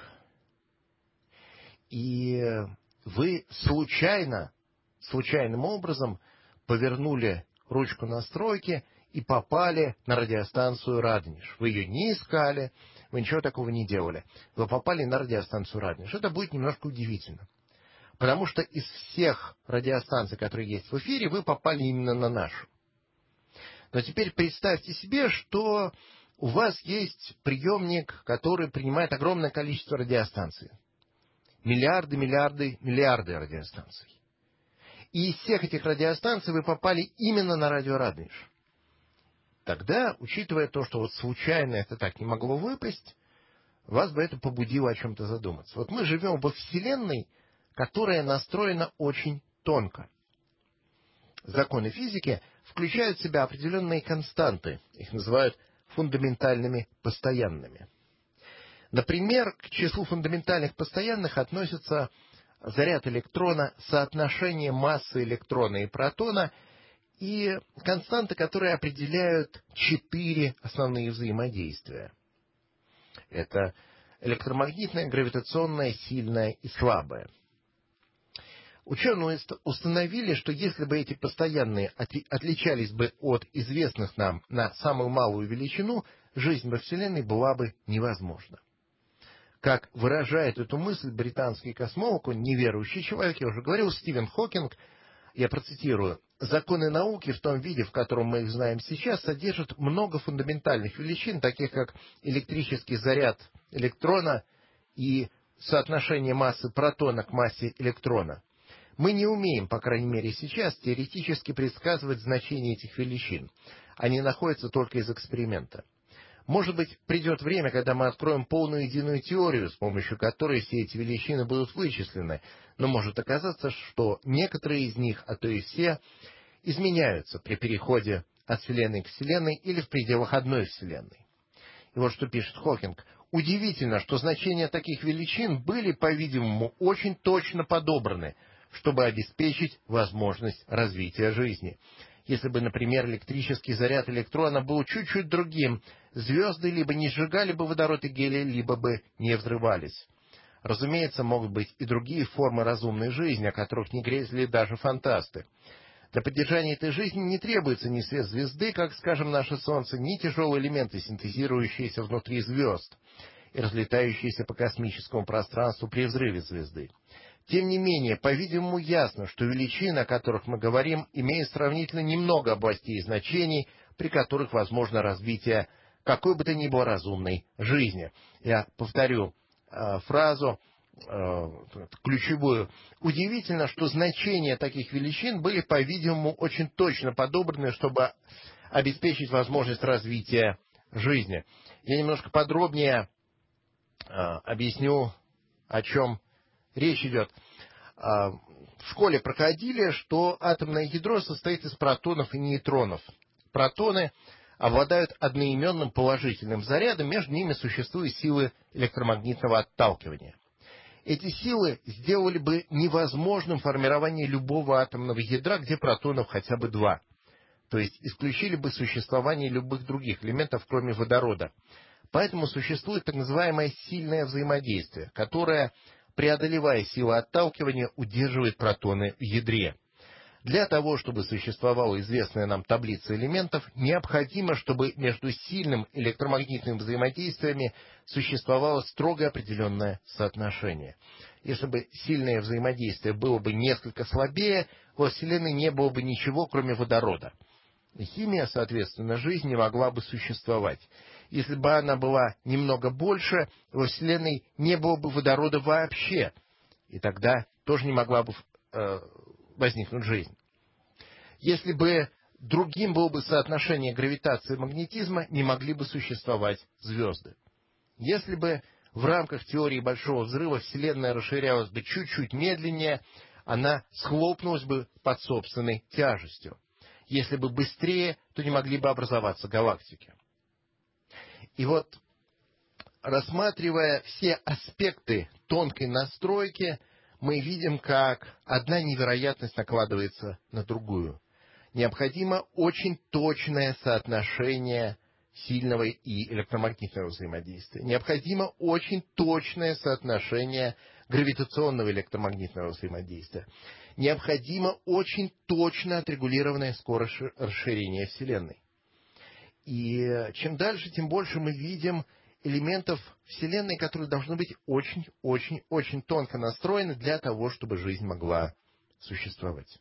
и вы случайным образом повернули ручку настройки и попали на радиостанцию «Радонеж». Вы ее не искали, вы ничего такого не делали. Вы попали на радиостанцию «Радонеж». Это будет немножко удивительно, потому что из всех радиостанций, которые есть в эфире, вы попали именно на нашу. Но теперь представьте себе, что у вас есть приемник, который принимает огромное количество радиостанций. Миллиарды радиостанций. И из всех этих радиостанций вы попали именно на радио «Радонеж». Тогда, учитывая то, что случайно это так не могло выпасть, вас бы это побудило о чем-то задуматься. Вот мы живем во Вселенной, которая настроена очень тонко. Законы физики включают в себя определенные константы. Их называют фундаментальными постоянными. Например, к числу фундаментальных постоянных относятся заряд электрона, соотношение массы электрона и протона и константы, которые определяют 4 основные взаимодействия. Это электромагнитное, гравитационное, сильное и слабое. Ученые установили, что если бы эти постоянные отличались бы от известных нам на самую малую величину, жизнь во Вселенной была бы невозможна. Как выражает эту мысль британский космолог, он неверующий человек, я уже говорил, Стивен Хокинг, я процитирую: «Законы науки в том виде, в котором мы их знаем сейчас, содержат много фундаментальных величин, таких как электрический заряд электрона и соотношение массы протона к массе электрона. Мы не умеем, по крайней мере сейчас, теоретически предсказывать значение этих величин. Они находятся только из эксперимента. Может быть, придет время, когда мы откроем полную единую теорию, с помощью которой все эти величины будут вычислены, но может оказаться, что некоторые из них, а то и все, изменяются при переходе от Вселенной к Вселенной или в пределах одной Вселенной». И вот что пишет Хокинг. «Удивительно, что значения таких величин были, по-видимому, очень точно подобраны, чтобы обеспечить возможность развития жизни. Если бы, например, электрический заряд электрона был чуть-чуть другим, звезды либо не сжигали бы водород и гелий, либо бы не взрывались. Разумеется, могут быть и другие формы разумной жизни, о которых не грезили даже фантасты. Для поддержания этой жизни не требуется ни свет звезды, как, скажем, наше Солнце, ни тяжелые элементы, синтезирующиеся внутри звезд и разлетающиеся по космическому пространству при взрыве звезды. Тем не менее, по-видимому, ясно, что величины, о которых мы говорим, имеют сравнительно немного областей и значений, при которых возможно развитие какой бы то ни было разумной жизни». Я повторю фразу ключевую. «Удивительно, что значения таких величин были, по-видимому, очень точно подобраны, чтобы обеспечить возможность развития жизни». Я немножко подробнее объясню, о чем речь идет. В школе проходили, что атомное ядро состоит из протонов и нейтронов. Протоны обладают одноименным положительным зарядом, между ними существуют силы электромагнитного отталкивания. Эти силы сделали бы невозможным формирование любого атомного ядра, где протонов хотя бы 2. То есть исключили бы существование любых других элементов, кроме водорода. Поэтому существует так называемое сильное взаимодействие, которое, преодолевая силу отталкивания, удерживает протоны в ядре. Для того, чтобы существовала известная нам таблица элементов, необходимо, чтобы между сильным электромагнитным взаимодействиями существовало строго определенное соотношение. Если бы сильное взаимодействие было бы несколько слабее, во Вселенной не было бы ничего, кроме водорода. Химия, соответственно, жизнь не могла бы существовать. Если бы она была немного больше, во Вселенной не было бы водорода вообще, и тогда тоже не могла бы возникнуть жизнь. Если бы другим было бы соотношение гравитации и магнетизма, не могли бы существовать звезды. Если бы в рамках теории Большого Взрыва Вселенная расширялась бы чуть-чуть медленнее, она схлопнулась бы под собственной тяжестью. Если бы быстрее, то не могли бы образоваться галактики. И вот, рассматривая все аспекты тонкой настройки, мы видим, как одна невероятность накладывается на другую. Необходимо очень точное соотношение сильного и электромагнитного взаимодействия. Необходимо очень точное соотношение гравитационного электромагнитного взаимодействия. Необходимо очень точно отрегулированная скорость расширения Вселенной. И чем дальше, тем больше мы видим элементов Вселенной, которые должны быть очень тонко настроены для того, чтобы жизнь могла существовать.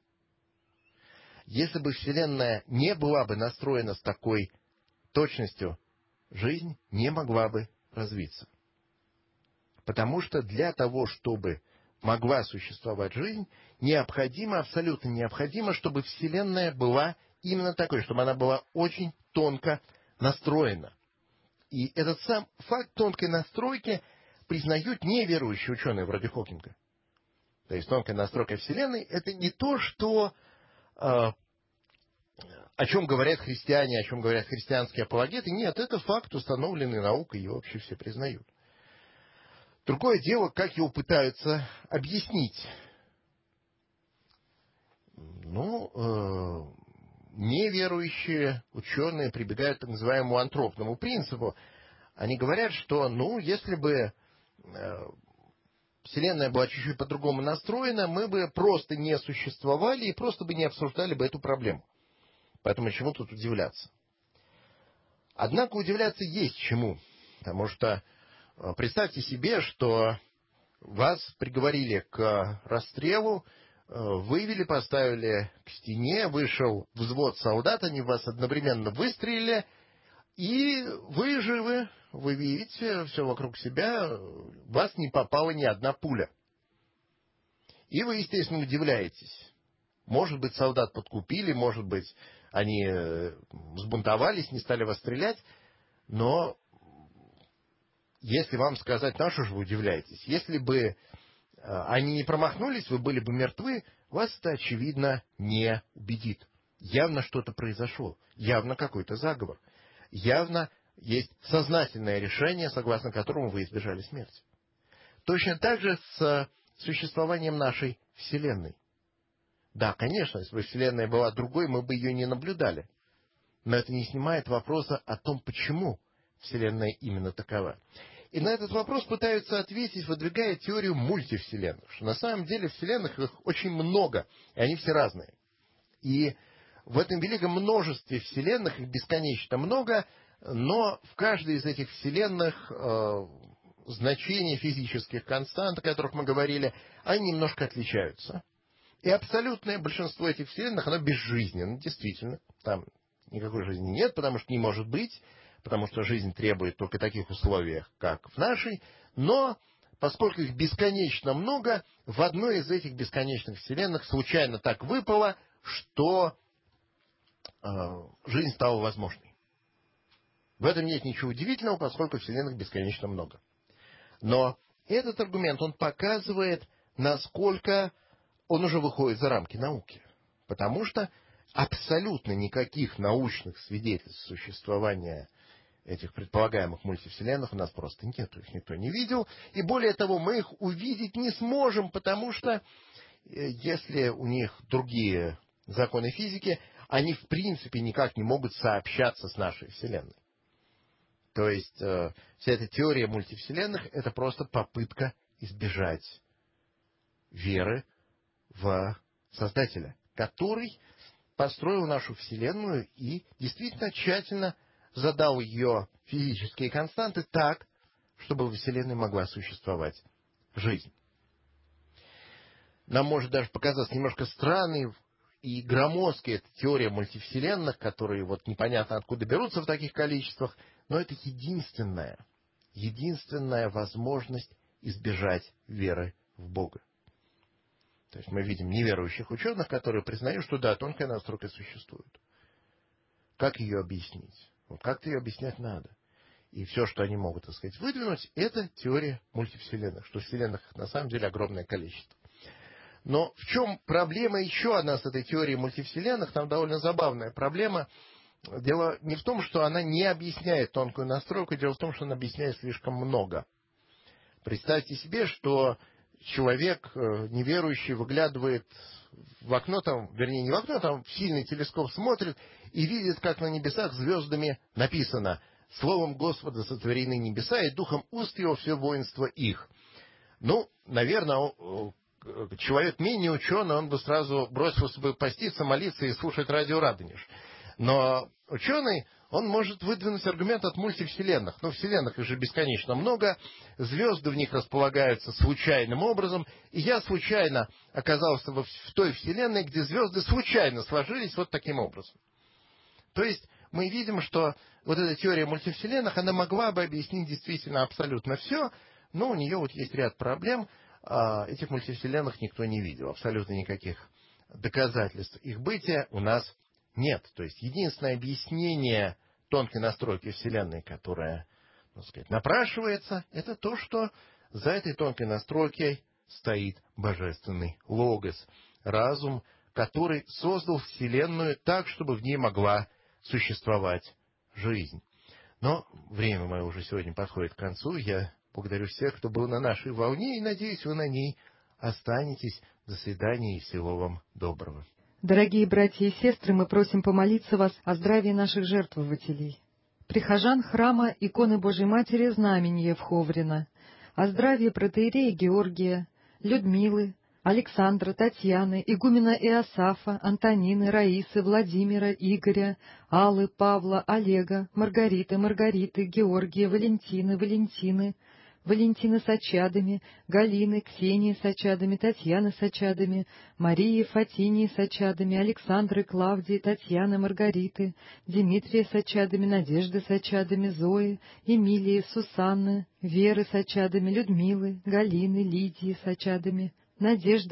Если бы Вселенная не была бы настроена с такой точностью, жизнь не могла бы развиться. Потому что для того, чтобы могла существовать жизнь, необходимо, абсолютно необходимо, чтобы Вселенная была именно такой, чтобы она была очень тонко настроена. И этот сам факт тонкой настройки признают неверующие ученые вроде Хокинга. То есть тонкая настройка Вселенной — это не то, что о чем говорят христиане, о чем говорят христианские апологеты. Нет, это факт, установленный наукой, его вообще все признают. Другое дело, как его пытаются объяснить. Неверующие ученые прибегают к так называемому антропному принципу. Они говорят, что, если бы Вселенная была чуть-чуть по-другому настроена, мы бы просто не существовали и просто бы не обсуждали бы эту проблему. Поэтому чему тут удивляться? Однако удивляться есть чему. Потому что представьте себе, что вас приговорили к расстрелу, вывели, поставили к стене, вышел взвод солдат, они в вас одновременно выстрелили, и вы живы, вы видите все вокруг себя, в вас не попала ни одна пуля. И вы, естественно, удивляетесь. Может быть, солдат подкупили, может быть, они взбунтовались, не стали вас стрелять, но если вам сказать, на что же вы удивляетесь, если бы они не промахнулись, вы были бы мертвы, вас это, очевидно, не убедит. Явно что-то произошло, явно какой-то заговор, явно есть сознательное решение, согласно которому вы избежали смерти. Точно так же с существованием нашей Вселенной. Да, конечно, если бы Вселенная была другой, мы бы ее не наблюдали. Но это не снимает вопроса о том, почему Вселенная именно такова. И на этот вопрос пытаются ответить, выдвигая теорию мультивселенных. Что на самом деле вселенных их очень много, и они все разные. И в этом великом множестве вселенных их бесконечно много, но в каждой из этих вселенных значения физических констант, о которых мы говорили, они немножко отличаются. И абсолютное большинство этих вселенных, оно безжизненно, действительно. Там никакой жизни нет, потому что не может быть, потому что жизнь требует только таких условиях, как в нашей. Но, поскольку их бесконечно много, в одной из этих бесконечных вселенных случайно так выпало, что жизнь стала возможной. В этом нет ничего удивительного, поскольку вселенных бесконечно много. Но этот аргумент, он показывает, насколько он уже выходит за рамки науки. Потому что абсолютно никаких научных свидетельств существования этих предполагаемых мультивселенных у нас просто нет, их никто не видел. И более того, мы их увидеть не сможем, потому что если у них другие законы физики, они в принципе никак не могут сообщаться с нашей Вселенной. То есть вся эта теория мультивселенных — это просто попытка избежать веры в Создателя, который построил нашу Вселенную и действительно тщательно задал ее физические константы так, чтобы в Вселенной могла существовать жизнь. Нам может даже показаться немножко странной и громоздкой эта теория мультивселенных, которые вот непонятно откуда берутся в таких количествах, но это единственная возможность избежать веры в Бога. То есть мы видим неверующих ученых, которые признают, что да, тонкая настройка существует. Как ее объяснить? Вот как-то ее объяснять надо. И все, что они могут, так сказать, выдвинуть, это теория мультивселенных, что вселенных на самом деле огромное количество. Но в чем проблема еще одна с этой теорией мультивселенных? Там довольно забавная проблема. Дело не в том, что она не объясняет тонкую настройку, дело в том, что она объясняет слишком много. Представьте себе, что человек неверующий выглядывает в окно, вернее не в окно, там в сильный телескоп смотрит и видит, как на небесах звездами написано: «Словом Господа сотворены небеса, и духом уст его все воинство их». Ну, наверное, человек менее ученый, он бы сразу бросился бы поститься, молиться и слушать радио Радонеж. Но ученый, он может выдвинуть аргумент от мультивселенных. Но вселенных их же бесконечно много, звезды в них располагаются случайным образом, и я случайно оказался в той вселенной, где звезды случайно сложились вот таким образом. То есть мы видим, что вот эта теория мультивселенных, она могла бы объяснить действительно абсолютно все, но у нее вот есть ряд проблем. Этих мультивселенных никто не видел, абсолютно никаких доказательств их бытия у нас нет. То есть единственное объяснение тонкой настройки Вселенной, которое, так сказать, напрашивается, это то, что за этой тонкой настройкой стоит божественный логос, разум, который создал Вселенную так, чтобы в ней могла существовать жизнь. Но время мое уже сегодня подходит к концу. Я благодарю всех, кто был на нашей волне, и надеюсь, вы на ней останетесь. До свидания и всего вам доброго. Дорогие братья и сестры, мы просим помолиться вас о здравии наших жертвователей. Прихожан храма иконы Божьей Матери Знамения в Ховрино, о здравии протоиерея Георгия, Людмилы, Александра, Татьяны, игумена Иосафа, Антонины, Раисы, Владимира, Игоря, Аллы, Павла, Олега, Маргариты, Георгия, Валентины с очадами, Галины, Ксении с очадами, Татьяны с очадами, Марии, Фатинии с очадами, Александры, Клавдии, Татьяны, Маргариты, Дмитрия с очадами, Надежды с очадами, Зои, Эмилии, Сусанны, Веры с очадами, Людмилы, Галины, Лидии с очадами, Надежды,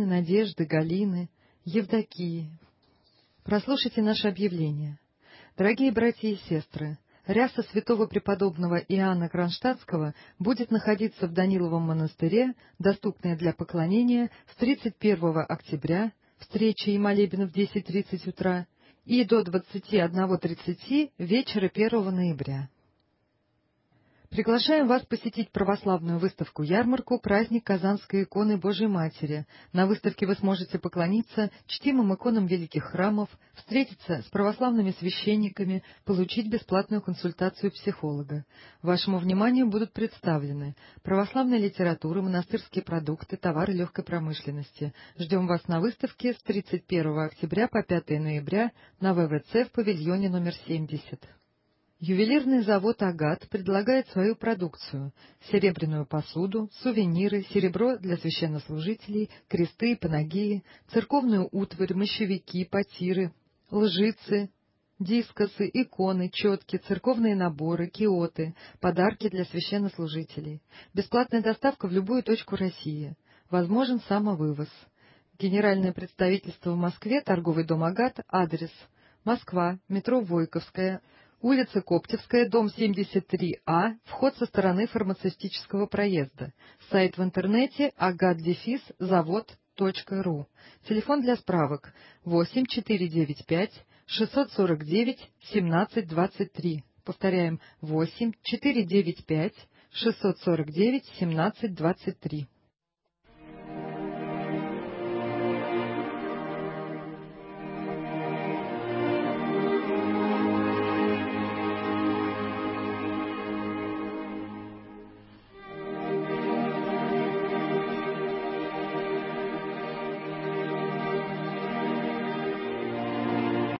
Галины, Евдокии. Прослушайте наше объявление. Дорогие братья и сестры, ряса святого преподобного Иоанна Кронштадтского будет находиться в Даниловом монастыре, доступная для поклонения с 31 октября, встреча и молебен в 10:30 утра, и до 21:30 вечера 1 ноября. Приглашаем вас посетить православную выставку-ярмарку «Праздник Казанской иконы Божией Матери». На выставке вы сможете поклониться чтимым иконам великих храмов, встретиться с православными священниками, получить бесплатную консультацию психолога. Вашему вниманию будут представлены православная литература, монастырские продукты, товары легкой промышленности. Ждем вас на выставке с 31 октября по 5 ноября на ВВЦ в павильоне номер 70. Ювелирный завод «Агат» предлагает свою продукцию – серебряную посуду, сувениры, серебро для священнослужителей, кресты и панагии, церковную утварь, мощевики, потиры, лжицы, дискосы, иконы, четки, церковные наборы, киоты, подарки для священнослужителей. Бесплатная доставка в любую точку России. Возможен самовывоз. Генеральное представительство в Москве, торговый дом «Агат», адрес: Москва, метро Войковская, улица Коптевская, дом 73А, вход со стороны фармацевтического проезда. Сайт в интернете agat-завод.ру. Телефон для справок 8-495-649-17-23. Повторяем, 8-495-649-17-23.